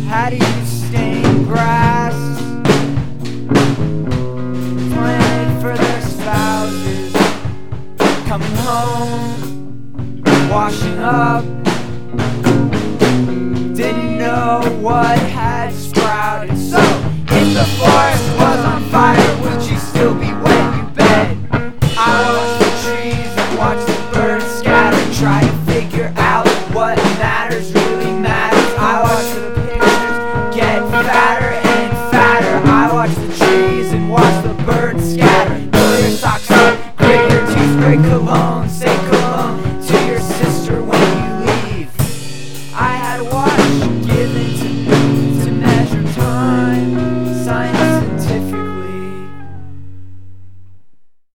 How do you stain grass? Planning for their spouses, coming home, washing up. Didn't know what had sprouted. So, if the forest was on fire, would you still be wet, you bet? I watch the trees and watch the birds scatter, try to figure out what matters, really matters. I watch the pictures get fatter and fatter. I watch the trees and watch the birds scatter. Pull your socks up, grit your teeth, break cologne, say cologne.